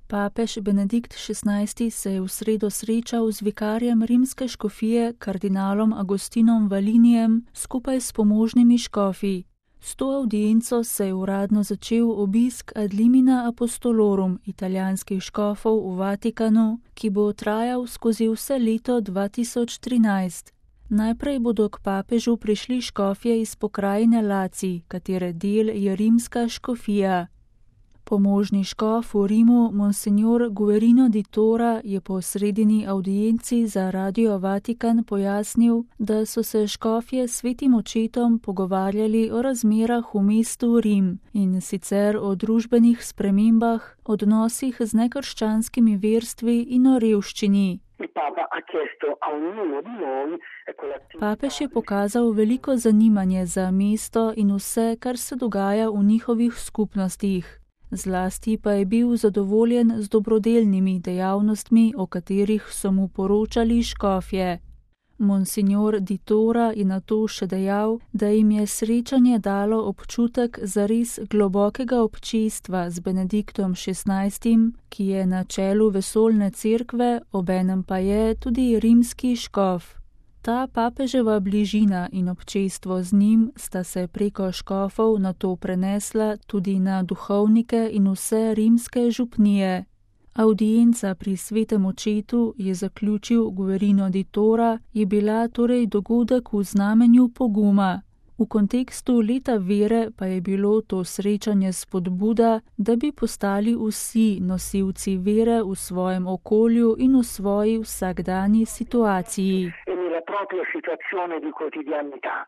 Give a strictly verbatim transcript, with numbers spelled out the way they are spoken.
Papež Benedikt šestnajsti se je v sredo srečal z vikarjem rimske škofije kardinalom Agostinom Valinijem skupaj s pomožnimi škofi. S to avdienco se je uradno začel obisk ad limina apostolorum italijanskih škofov v Vatikanu, ki bo trajal skozi vse leto dva tisoč trinajst. Najprej bodo k papežu prišli škofje iz pokrajine Lacij, katere del je rimska škofija. Pomožni škof v Rimu, monsignor Guerino di Tora, je po sredini avdienci za Radio Vatikan pojasnil, da so se škofje s svetim očetom pogovarjali o razmerah v mestu Rim in sicer o družbenih spremembah, odnosih z nekrščanskimi verstvi in o revščini. Papež je pokazal veliko zanimanje za mesto in vse, kar se dogaja v njihovih skupnostih. Zlasti pa je bil zadovoljen z dobrodelnimi dejavnostmi, o katerih so mu poročali škofje. Monsignor di Tora je nato še dejal, da jim je srečanje dalo občutek zares globokega občestva z Benediktom šestnajstim, ki je na čelu vesoljne cerkve, obenem pa je tudi rimski škof. Ta papeževa bližina in občestvo z njim sta se preko škofov nato prenesla tudi na duhovnike in vse rimske župnije. Avdienca pri svetem očetu, je zaključil Guerino di Tora, je bila torej dogodek v znamenju poguma. V kontekstu leta vere pa je bilo to srečanje spodbuda, da bi postali vsi nosilci vere v svojem okolju in v svoji vsakdanji situaciji. Propria situazione di quotidianità.